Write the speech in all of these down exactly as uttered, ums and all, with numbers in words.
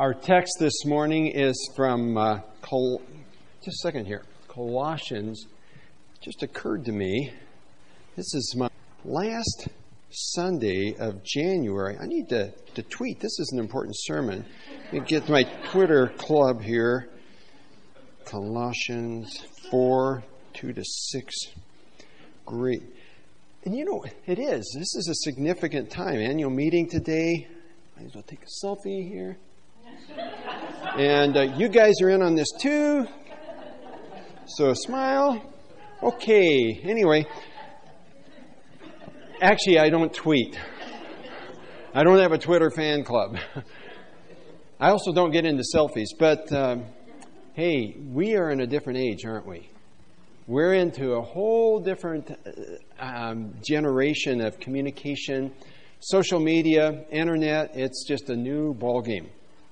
Our text this morning is from, uh, Col- just a second here, Colossians. It just occurred to me, this is my last Sunday of January. I need to, to tweet. This is an important sermon. Let me get my Twitter club here. Colossians four, two to six. Great. And you know, it is. This is a significant time. Annual meeting today. Might as well take a selfie here. And uh, you guys are in on this too. So smile. Okay. Anyway. Actually, I don't tweet. I don't have a Twitter fan club. I also don't get into selfies. But, um, hey, we are in a different age, aren't we? We're into a whole different um, generation of communication, social media, internet. It's just a new ballgame.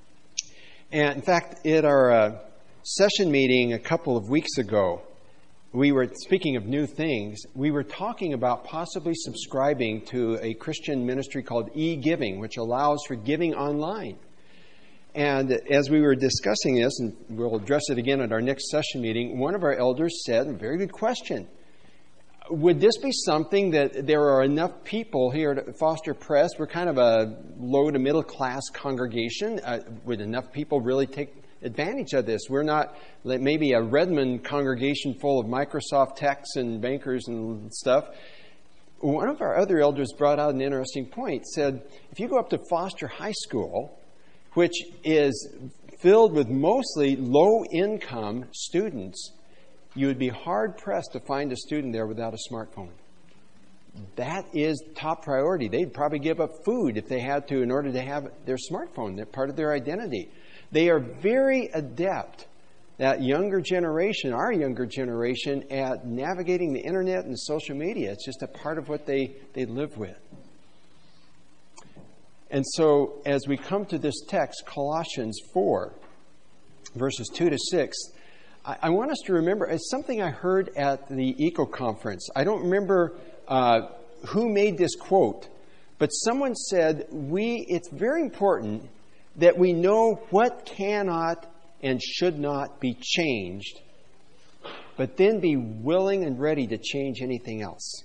And in fact, at our uh, session meeting a couple of weeks ago, we were, speaking of new things, we were talking about possibly subscribing to a Christian ministry called e-giving, which allows for giving online. And as we were discussing this, and we'll address it again at our next session meeting, one of our elders said, a very good question, would this be something that there are enough people here at Foster Press? We're kind of a low to middle class congregation. Uh, would enough people really take advantage of this? We're not like maybe a Redmond congregation full of Microsoft techs and bankers and stuff. One of our other elders brought out an interesting point, said, if you go up to Foster High School, which is filled with mostly low-income students, you would be hard-pressed to find a student there without a smartphone. That is top priority. They'd probably give up food if they had to in order to have their smartphone. They're part of their identity. They are very adept, that younger generation, our younger generation, at navigating the internet and social media. It's just a part of what they, they live with. And so, as we come to this text, Colossians four, verses two to six, I, I want us to remember, it's something I heard at the Eco Conference. I don't remember uh, who made this quote, but someone said, "We. It's very important that we know what cannot and should not be changed, but then be willing and ready to change anything else."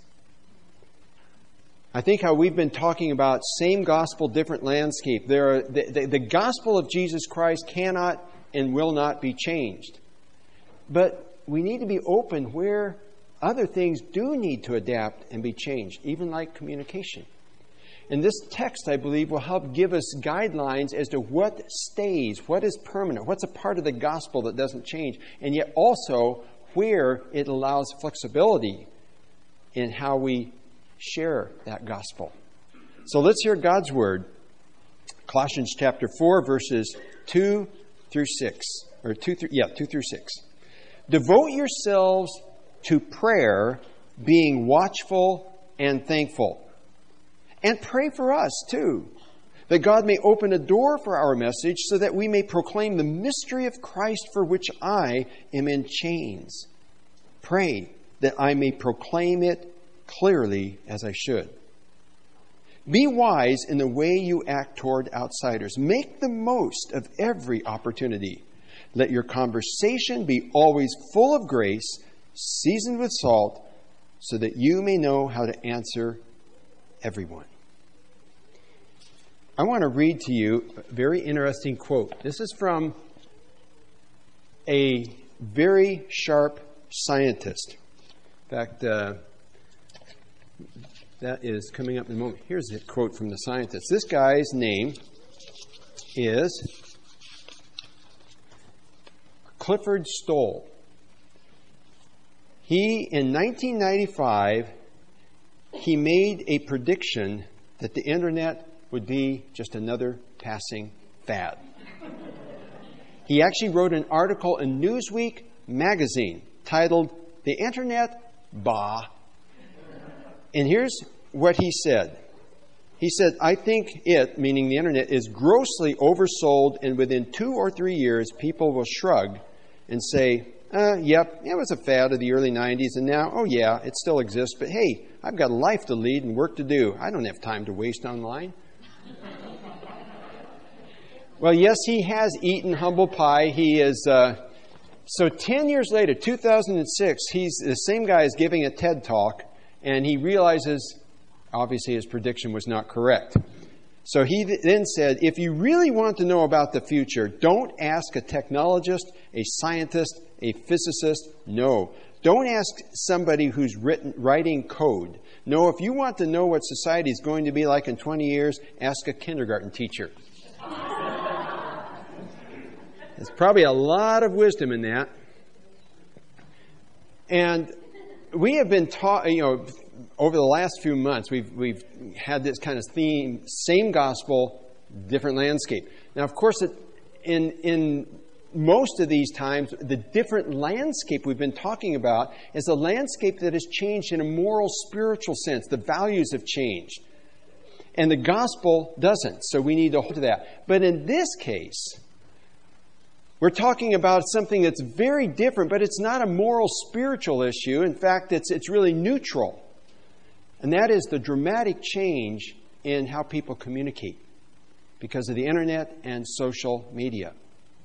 I think how we've been talking about same gospel, different landscape. There are, the, the, the gospel of Jesus Christ cannot and will not be changed. But we need to be open where other things do need to adapt and be changed, even like communication. And this text, I believe, will help give us guidelines as to what stays, what is permanent, what's a part of the gospel that doesn't change, and yet also where it allows flexibility in how we share that gospel. So let's hear God's word. Colossians chapter four, verses two through six. Or two through, yeah, two through six. Devote yourselves to prayer, being watchful and thankful. And pray for us, too, that God may open a door for our message so that we may proclaim the mystery of Christ for which I am in chains. Pray that I may proclaim it clearly as I should. Be wise in the way you act toward outsiders. Make the most of every opportunity. Let your conversation be always full of grace, seasoned with salt, so that you may know how to answer everyone. I want to read to you a very interesting quote. This is from a very sharp scientist. In fact, uh, that is coming up in a moment. Here's a quote from the scientist. This guy's name is Clifford Stoll. He, in nineteen ninety-five, he made a prediction that the internet would be just another passing fad. He actually wrote an article in Newsweek magazine titled, "The Internet, Bah." And here's what he said. He said, "I think it," meaning the internet, "is grossly oversold, and within two or three years, people will shrug and say, uh, yep, it was a fad of the early nineties, and now, oh yeah, it still exists, but hey, I've got a life to lead and work to do. I don't have time to waste online." Well, yes, he has eaten humble pie. He is... Uh, so ten years later, two thousand six, he's the same guy is giving a TED Talk, and he realizes, obviously, his prediction was not correct. So he th- then said, if you really want to know about the future, don't ask a technologist, a scientist, a physicist. No. Don't ask somebody who's written, writing code. No, if you want to know what society is going to be like in twenty years, ask a kindergarten teacher. There's probably a lot of wisdom in that. And we have been taught, you know, over the last few months, we've we've had this kind of theme: same gospel, different landscape. Now, of course, it, in in most of these times, the different landscape we've been talking about is a landscape that has changed in a moral, spiritual sense. The values have changed, and the gospel doesn't. So we need to hold to that. But in this case, we're talking about something that's very different, but it's not a moral, spiritual issue. In fact, it's it's really neutral. And that is the dramatic change in how people communicate because of the internet and social media.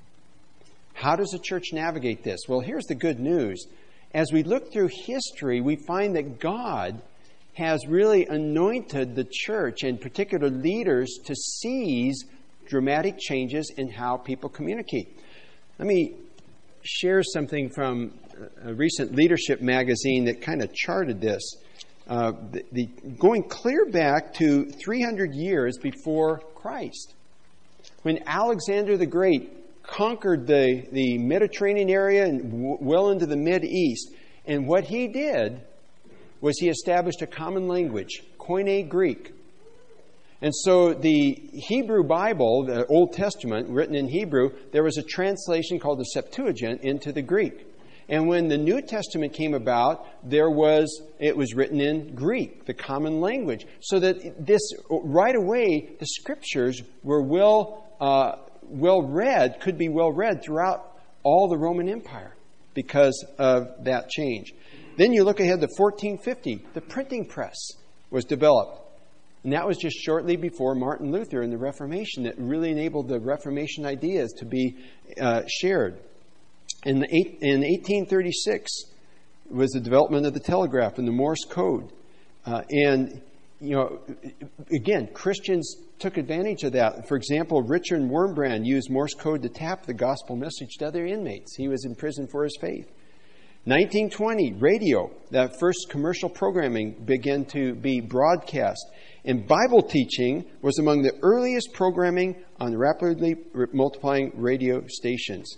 How does the church navigate this? Well, here's the good news. As we look through history, we find that God has really anointed the church and particular leaders to seize dramatic changes in how people communicate. Let me share something from a recent leadership magazine that kind of charted this. Uh, the, the, going clear back to three hundred years before Christ, when Alexander the Great conquered the, the Mediterranean area and w- well into the Mid-East. And what he did was he established a common language, Koine Greek. And so the Hebrew Bible, the Old Testament, written in Hebrew, there was a translation called the Septuagint into the Greek. And when the New Testament came about, there was it was written in Greek, the common language. So that this, right away, the Scriptures were well uh, well read, could be well read throughout all the Roman Empire because of that change. Then you look ahead to fourteen fifty, the printing press was developed. And that was just shortly before Martin Luther and the Reformation that really enabled the Reformation ideas to be uh, shared. In, the eight, in eighteen thirty-six was the development of the telegraph and the Morse code. Uh, and, you know, again, Christians took advantage of that. For example, Richard Wurmbrand used Morse code to tap the gospel message to other inmates. He was in prison for his faith. nineteen twenty, radio, that first commercial programming began to be broadcast. And Bible teaching was among the earliest programming on rapidly multiplying radio stations.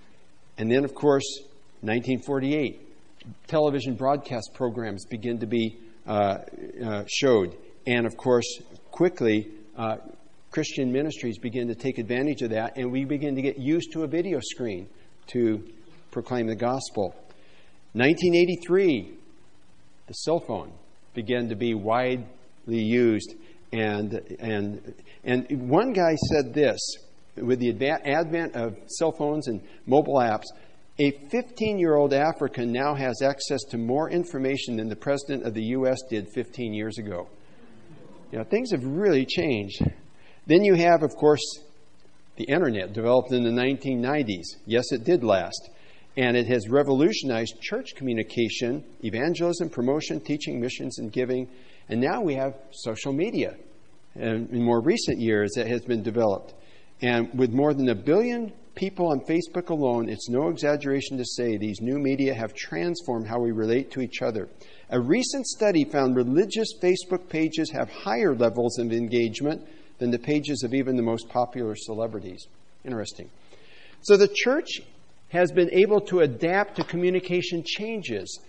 And then, of course, nineteen forty-eight, television broadcast programs begin to be uh, uh, showed. And, of course, quickly, uh, Christian ministries begin to take advantage of that, and we begin to get used to a video screen to proclaim the gospel. nineteen eighty-three, the cell phone began to be widely used. And, and, and one guy said this: with the advent of cell phones and mobile apps, a fifteen-year-old African now has access to more information than the President of the U S did fifteen years ago. You know, things have really changed. Then you have, of course, the Internet, developed in the nineteen nineties. Yes, it did last. And it has revolutionized church communication, evangelism, promotion, teaching, missions, and giving. And now we have social media. And in more recent years, it has been developed. And with more than a billion people on Facebook alone, it's no exaggeration to say these new media have transformed how we relate to each other. A recent study found religious Facebook pages have higher levels of engagement than the pages of even the most popular celebrities. Interesting. So the church has been able to adapt to communication changes.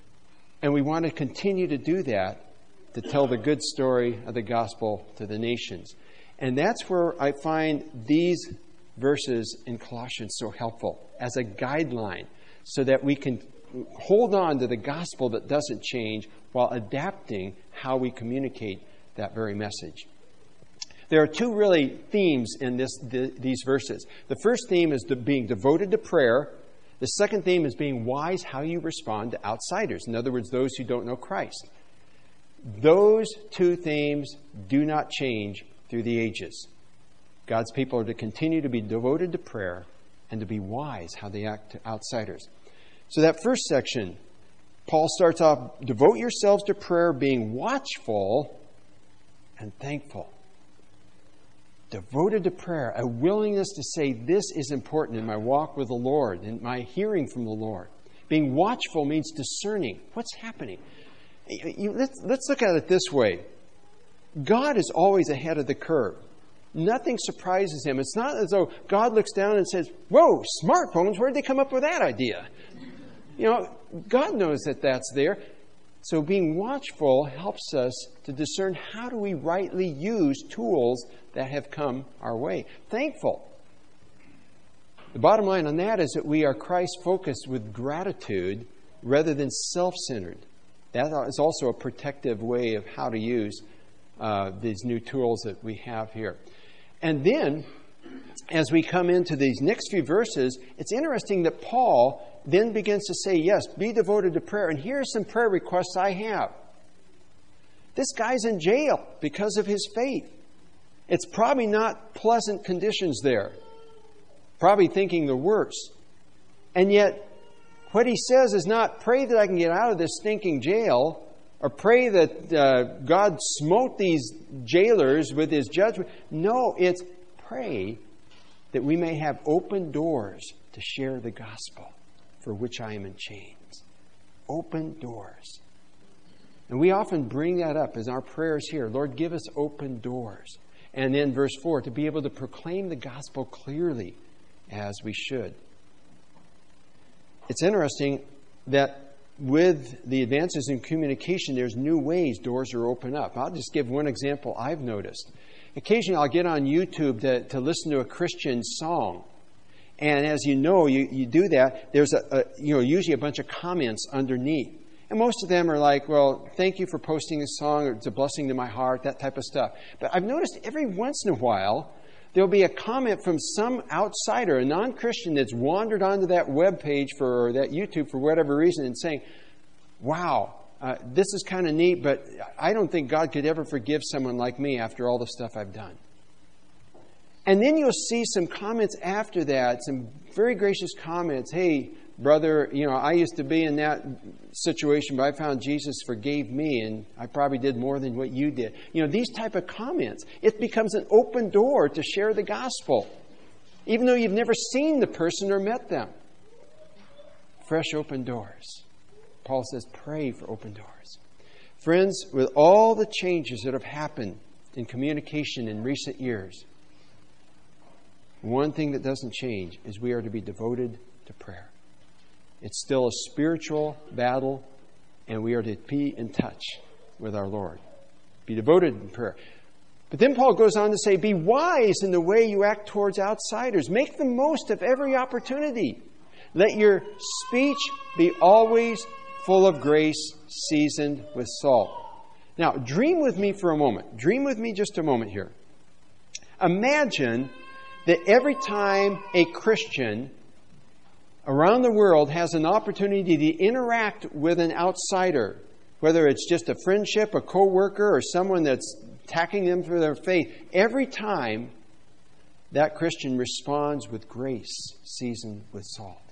And we want to continue to do that, to tell the good story of the gospel to the nations. And that's where I find these verses in Colossians so helpful as a guideline so that we can hold on to the gospel that doesn't change while adapting how we communicate that very message. There are two really themes in this, the, these verses. The first theme is the being devoted to prayer. The second theme is being wise how you respond to outsiders. In other words, those who don't know Christ. Those two themes do not change through the ages. God's people are to continue to be devoted to prayer and to be wise how they act to outsiders. So that first section, Paul starts off, devote yourselves to prayer, being watchful and thankful. Devoted to prayer, a willingness to say, this is important in my walk with the Lord, in my hearing from the Lord. Being watchful means discerning. What's happening? You, let's, let's look at it this way. God is always ahead of the curve. Nothing surprises him. It's not as though God looks down and says, whoa, smartphones, where did they come up with that idea? You know, God knows that that's there. So being watchful helps us to discern how do we rightly use tools that have come our way. Thankful. The bottom line on that is that we are Christ-focused with gratitude rather than self-centered. That is also a protective way of how to use uh, these new tools that we have here. And then, as we come into these next few verses, it's interesting that Paul then begins to say, yes, be devoted to prayer. And here are some prayer requests I have. This guy's in jail because of his faith. It's probably not pleasant conditions there. Probably thinking the worst. And yet, what he says is not pray that I can get out of this stinking jail, or pray that uh, God smote these jailers with his judgment. No, it's pray that we may have open doors to share the gospel for which I am in chains. Open doors. And we often bring that up as our prayers here. Lord, give us open doors. And then verse four, to be able to proclaim the gospel clearly as we should. It's interesting that with the advances in communication, there's new ways doors are open up. I'll just give one example I've noticed. Occasionally I'll get on YouTube to, to listen to a Christian song. And as you know, you, you do that, there's a, a you know usually a bunch of comments underneath. And most of them are like, well, thank you for posting this song, or it's a blessing to my heart, that type of stuff. But I've noticed every once in a while, there'll be a comment from some outsider, a non-Christian that's wandered onto that web page for or that YouTube for whatever reason and saying, wow, uh, this is kind of neat, but I don't think God could ever forgive someone like me after all the stuff I've done. And then you'll see some comments after that, some very gracious comments. Hey, brother, you know, I used to be in that situation, but I found Jesus forgave me, and I probably did more than what you did. You know, these type of comments, it becomes an open door to share the gospel, even though you've never seen the person or met them. Fresh open doors. Paul says, pray for open doors. Friends, with all the changes that have happened in communication in recent years, one thing that doesn't change is we are to be devoted to prayer. It's still a spiritual battle, and we are to be in touch with our Lord. Be devoted in prayer. But then Paul goes on to say, be wise in the way you act towards outsiders. Make the most of every opportunity. Let your speech be always full of grace, seasoned with salt. Now, dream with me for a moment. Dream with me just a moment here. Imagine that every time a Christian around the world has an opportunity to interact with an outsider, whether it's just a friendship, a co-worker, or someone that's attacking them for their faith, every time that Christian responds with grace seasoned with salt.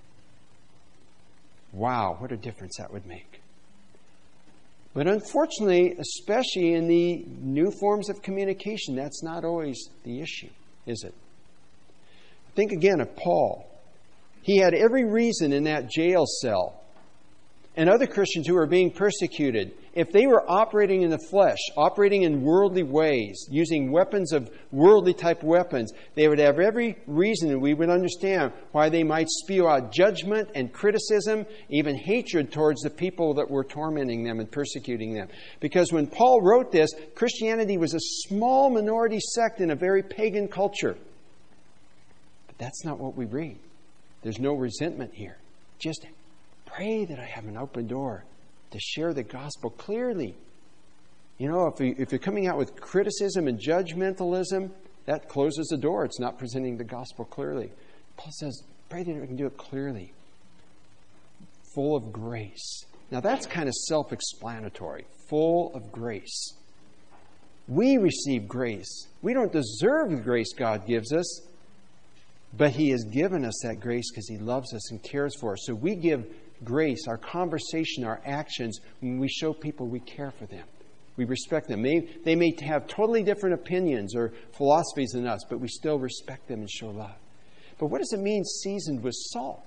Wow, what a difference that would make. But unfortunately, especially in the new forms of communication, that's not always the issue, is it? Think again of Paul. He had every reason in that jail cell, and other Christians who were being persecuted, if they were operating in the flesh, operating in worldly ways, using weapons of worldly type weapons, they would have every reason, and we would understand why they might spew out judgment and criticism, even hatred towards the people that were tormenting them and persecuting them. Because when Paul wrote this, Christianity was a small minority sect in a very pagan culture. But that's not what we read. There's no resentment here. Just pray that I have an open door to share the gospel clearly. You know, if, you, if you're coming out with criticism and judgmentalism, that closes the door. It's not presenting the gospel clearly. Paul says, pray that we can do it clearly. Full of grace. Now that's kind of self-explanatory. Full of grace. We receive grace. We don't deserve the grace God gives us, but He has given us that grace because He loves us and cares for us. So we give grace, our conversation, our actions, when we show people we care for them. We respect them. They, they may have totally different opinions or philosophies than us, but we still respect them and show love. But what does it mean, seasoned with salt?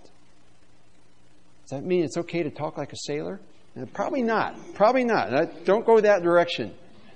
Does that mean it's okay to talk like a sailor? Probably not. Probably not. Don't go that direction.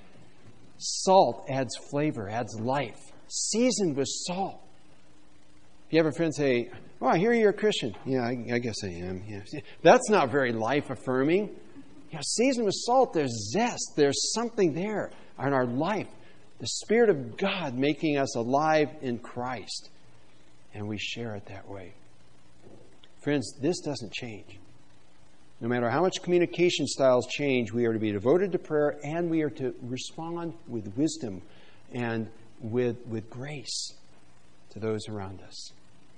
Salt adds flavor, adds life. Seasoned with salt. If you have a friend say, "Oh, I hear you're a Christian." "Yeah, I, I guess I am." Yeah. That's not very life-affirming. You know, seasoned with salt, there's zest. There's something there in our life. The Spirit of God making us alive in Christ. And we share it that way. Friends, this doesn't change. No matter how much communication styles change, we are to be devoted to prayer and we are to respond with wisdom and with, with grace to those around us.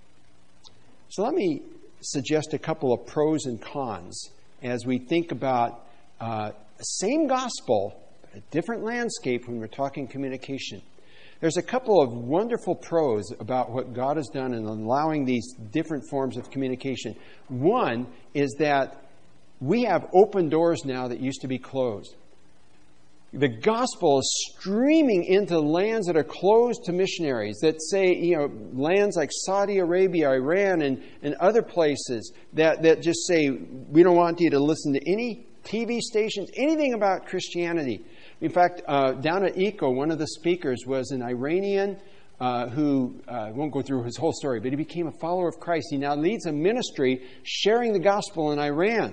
So let me suggest a couple of pros and cons as we think about uh, the same gospel, but a different landscape when we're talking communication. There's a couple of wonderful pros about what God has done in allowing these different forms of communication. One is that we have open doors now that used to be closed. The gospel is streaming into lands that are closed to missionaries, that say, you know, lands like Saudi Arabia, Iran, and, and other places that, that just say, we don't want you to listen to any T V stations, anything about Christianity. In fact, uh, down at ECO, one of the speakers was an Iranian uh, who, uh, I won't go through his whole story, but he became a follower of Christ. He now leads a ministry sharing the gospel in Iran.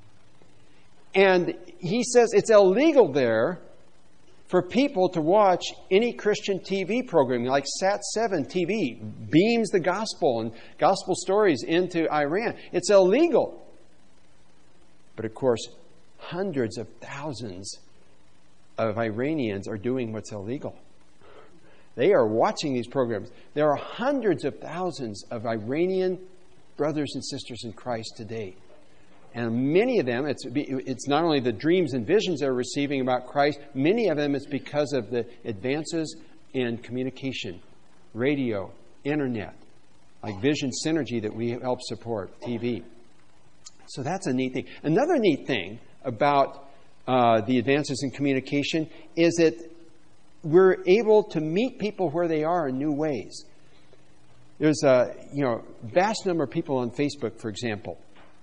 And he says it's illegal there for people to watch any Christian T V program, like Sat seven T V beams the gospel and gospel stories into Iran. It's illegal. But of course, hundreds of thousands of Iranians are doing what's illegal. They are watching these programs. There are hundreds of thousands of Iranian brothers and sisters in Christ today. And many of them, it's, it's not only the dreams and visions they're receiving about Christ, many of them it's because of the advances in communication, radio, internet, like Vision Synergy that we help support, T V. So that's a neat thing. Another neat thing about uh, the advances in communication is that we're able to meet people where they are in new ways. There's a you know vast number of people on Facebook, for example.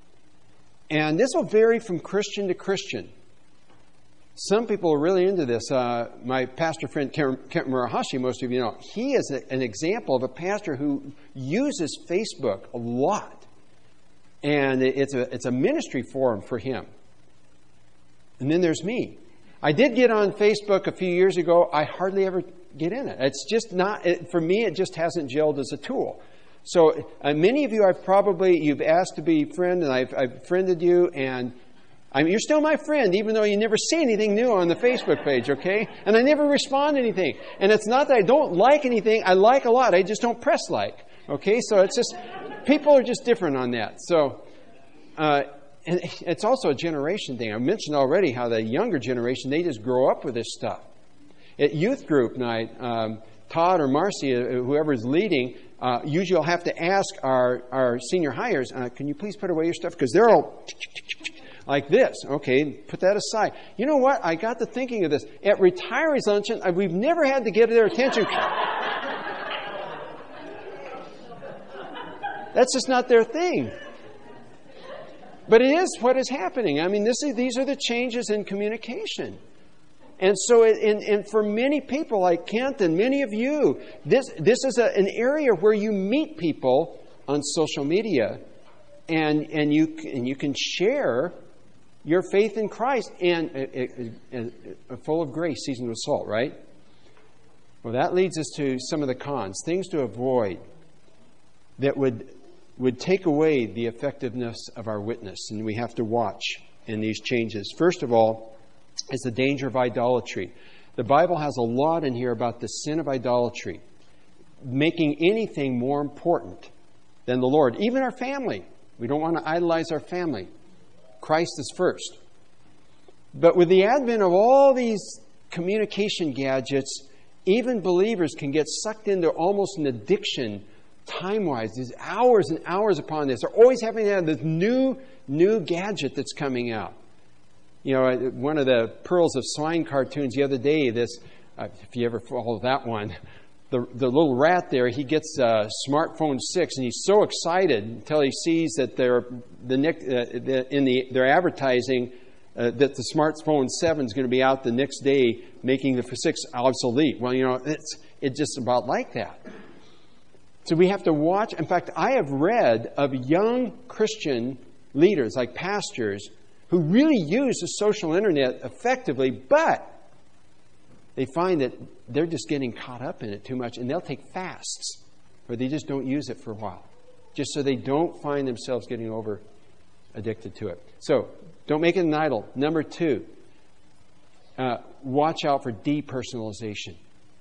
And this will vary from Christian to Christian. Some people are really into this. Uh, my pastor friend, Kent Murahashi, most of you know, he is a, an example of a pastor who uses Facebook a lot. And it's a, it's a ministry forum for him. And then there's me. I did get on Facebook a few years ago. I hardly ever get in it. It's just not, it, for me, it just hasn't gelled as a tool. So uh, many of you, I've probably, you've asked to be friend, and I've, I've friended you, and I mean, you're still my friend, even though you never see anything new on the Facebook page, okay? And I never respond to anything. And it's not that I don't like anything. I like a lot. I just don't press like, okay? So it's just, people are just different on that. So, uh, and it's also a generation thing. I mentioned already how the younger generation, they just grow up with this stuff. At youth group night, um, Todd or Marcy, whoever's leading, uh, usually I'll have to ask our, our senior hires, uh, can you please put away your stuff? Because they're all like this. Okay, put that aside. You know what? I got to thinking of this. At retirees luncheon, we've never had to get their attention. That's just not their thing. But it is what is happening. I mean, this is, these are the changes in communication. And so, it, and, and for many people like Kent and many of you, this, this is a, an area where you meet people on social media and, and, you, and you can share your faith in Christ and, and, and, and full of grace, seasoned with salt, right? Well, that leads us to some of the cons, things to avoid that would would take away the effectiveness of our witness, and we have to watch in these changes. First of all, is the danger of idolatry. The Bible has a lot in here about the sin of idolatry, making anything more important than the Lord. Even our family. We don't want to idolize our family. Christ is first. But with the advent of all these communication gadgets, even believers can get sucked into almost an addiction time-wise. There's hours and hours upon this. They're always having to have this new, new gadget that's coming out. You know, one of the Pearls of Swine cartoons the other day, this, uh, if you ever follow that one, the, the little rat there, he gets uh, smartphone six, and he's so excited until he sees that they're, the, uh, the, in the, they're advertising uh, that the smartphone seven is going to be out the next day, making the six obsolete. Well, you know, it's, it's just about like that. So we have to watch. In fact, I have read of young Christian leaders, like pastors, who really use the social internet effectively, but they find that they're just getting caught up in it too much, and they'll take fasts, or they just don't use it for a while, just so they don't find themselves getting over addicted to it. So, don't make it an idol. Number two, uh, watch out for depersonalization.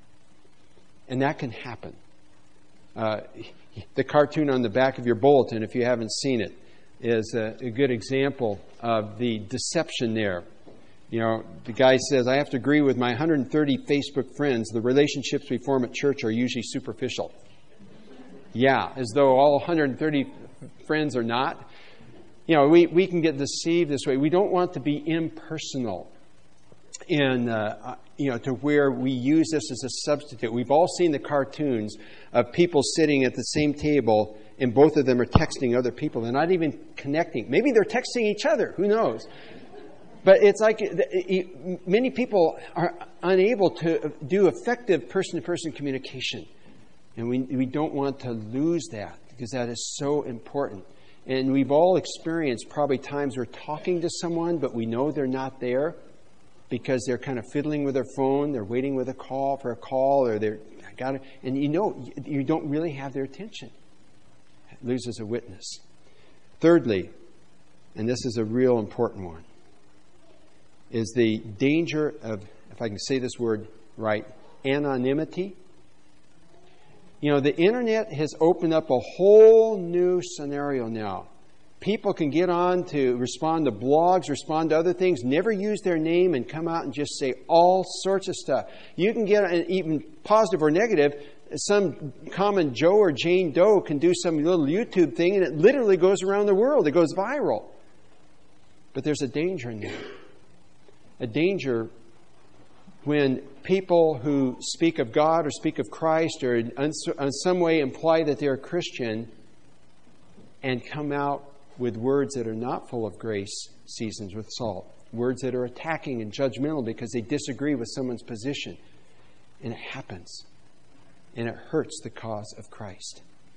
And that can happen. Uh, the cartoon on the back of your bulletin, if you haven't seen it, is a, a good example of the deception there. You know, the guy says, I have to agree with my one hundred thirty Facebook friends. The relationships we form at church are usually superficial. Yeah, as though all one hundred thirty friends are not. You know, we, we can get deceived this way. We don't want to be impersonal in, uh, you know, to where we use this as a substitute. We've all seen the cartoons of people sitting at the same table, and both of them are texting other people. They're not even connecting. Maybe they're texting each other. Who knows? But it's like many people are unable to do effective person-to-person communication. And we, we don't want to lose that, because that is so important. And we've all experienced probably times we're talking to someone, but we know they're not there because they're kind of fiddling with their phone. They're waiting with a call for a call, or they're got it. And you know, you don't really have their attention. It loses a witness. Thirdly, and this is a real important one, is the danger of, if I can say this word right, anonymity. You know, the internet has opened up a whole new scenario now. People can get on to respond to blogs, respond to other things, never use their name, and come out and just say all sorts of stuff. You can get, even positive or negative, some common Joe or Jane Doe can do some little YouTube thing, and it literally goes around the world. It goes viral. But there's a danger in that. A danger when people who speak of God or speak of Christ or in some way imply that they're a Christian and come out with words that are not full of grace, seasoned with salt. Words that are attacking and judgmental because they disagree with someone's position. And it happens. And it hurts the cause of Christ.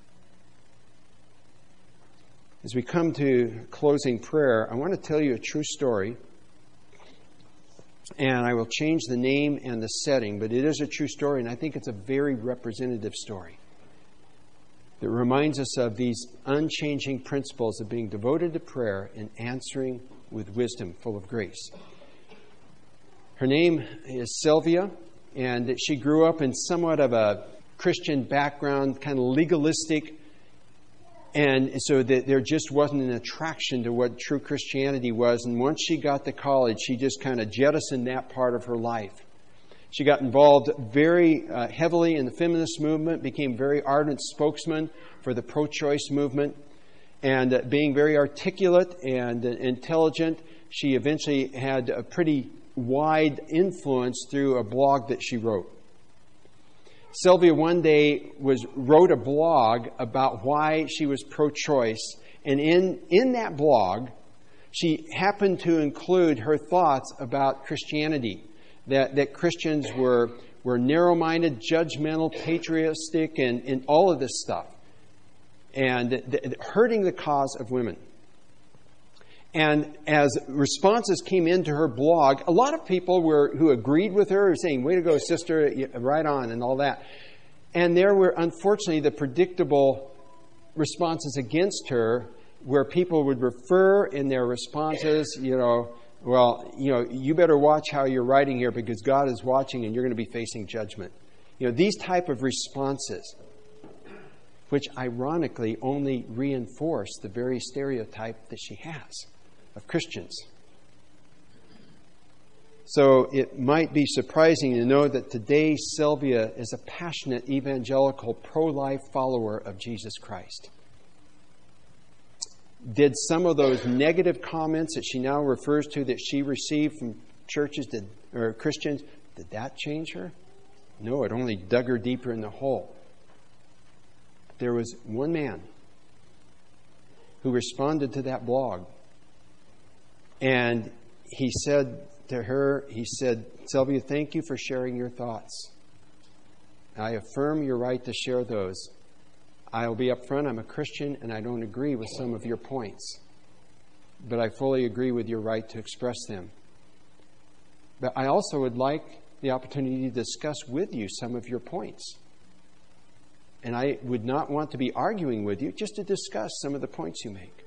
As we come to closing prayer, I want to tell you a true story. And I will change the name and the setting, but it is a true story, and I think it's a very representative story that reminds us of these unchanging principles of being devoted to prayer and answering with wisdom, full of grace. Her name is Sylvia, and she grew up in somewhat of a Christian background, kind of legalistic. And so there just wasn't an attraction to what true Christianity was. And once she got to college, she just kind of jettisoned that part of her life. She got involved very uh, heavily in the feminist movement, became very ardent spokesman for the pro-choice movement. And uh, being very articulate and uh, intelligent, she eventually had a pretty wide influence through a blog that she wrote. Sylvia one day was wrote a blog about why she was pro-choice, and in, in that blog, she happened to include her thoughts about Christianity, that, that Christians were, were narrow-minded, judgmental, patriotic, and, and all of this stuff, and th- th- hurting the cause of women. And as responses came into her blog, a lot of people were who agreed with her, were saying, way to go, sister, right on, and all that. And there were, unfortunately, the predictable responses against her, where people would refer in their responses, you know, well, you know, you better watch how you're writing here because God is watching and you're going to be facing judgment. You know, these type of responses, which ironically only reinforce the very stereotype that she has of Christians. So it might be surprising to know that today Sylvia is a passionate evangelical pro-life follower of Jesus Christ. Did some of those negative comments that she now refers to that she received from churches did, or Christians, did that change her? No, it only dug her deeper in the hole. There was one man who responded to that blog. And he said to her, he said, Sylvia, thank you for sharing your thoughts. I affirm your right to share those. I'll be upfront, I'm a Christian and I don't agree with some of your points. But I fully agree with your right to express them. But I also would like the opportunity to discuss with you some of your points. And I would not want to be arguing with you, just to discuss some of the points you make.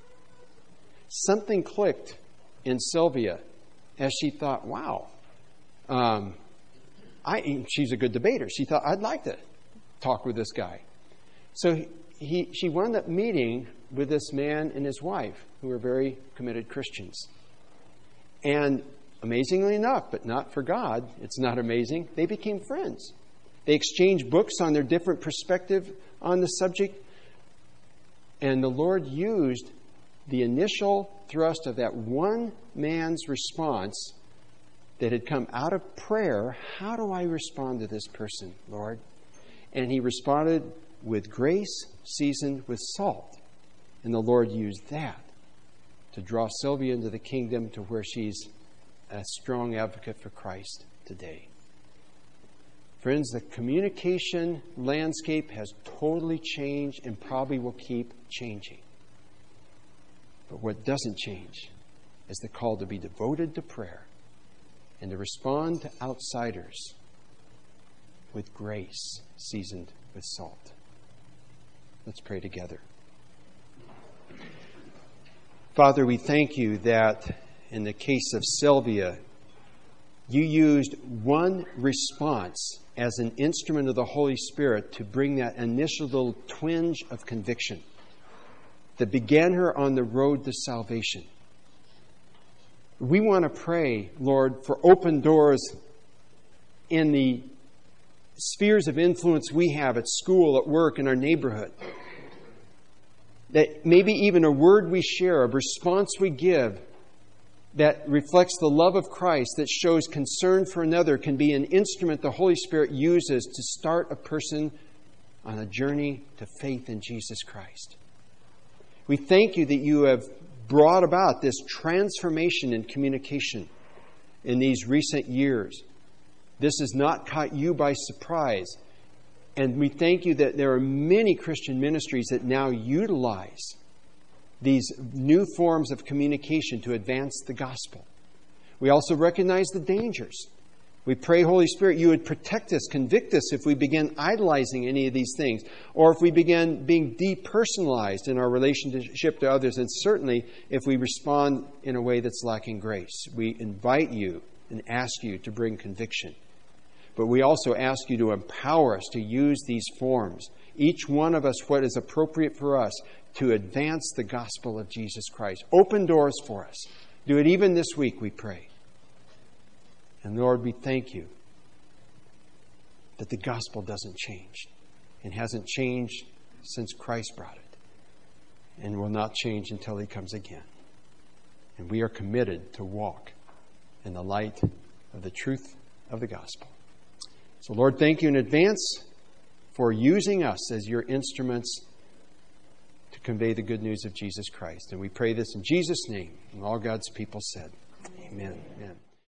Something clicked in Sylvia as she thought, wow, um, I, she's a good debater. She thought, I'd like to talk with this guy. So he, she wound up meeting with this man and his wife, who were very committed Christians. And amazingly enough, but not for God, it's not amazing, they became friends. They exchanged books on their different perspective on the subject. And the Lord used the initial thrust of that one man's response that had come out of prayer. How do I respond to this person, Lord? And he responded with grace seasoned with salt. And the Lord used that to draw Sylvia into the kingdom to where she's a strong advocate for Christ today. Friends, the communication landscape has totally changed and probably will keep changing. But what doesn't change is the call to be devoted to prayer and to respond to outsiders with grace seasoned with salt. Let's pray together. Father, we thank you that in the case of Sylvia, you used one response as an instrument of the Holy Spirit to bring that initial little twinge of conviction that began her on the road to salvation. We want to pray, Lord, for open doors in the spheres of influence we have at school, at work, in our neighborhood. That maybe even a word we share, a response we give that reflects the love of Christ, that shows concern for another, can be an instrument the Holy Spirit uses to start a person on a journey to faith in Jesus Christ. We thank you that you have brought about this transformation in communication in these recent years. This has not caught you by surprise. And we thank you that there are many Christian ministries that now utilize these new forms of communication to advance the gospel. We also recognize the dangers. We pray, Holy Spirit, you would protect us, convict us if we begin idolizing any of these things, or if we begin being depersonalized in our relationship to others, and certainly if we respond in a way that's lacking grace. We invite you and ask you to bring conviction. But we also ask you to empower us to use these forms, each one of us what is appropriate for us, to advance the gospel of Jesus Christ. Open doors for us. Do it even this week, we pray. And Lord, we thank you that the gospel doesn't change and hasn't changed since Christ brought it and will not change until he comes again. And we are committed to walk in the light of the truth of the gospel. So Lord, thank you in advance for using us as your instruments to convey the good news of Jesus Christ. And we pray this in Jesus' name. And all God's people said, amen. Amen.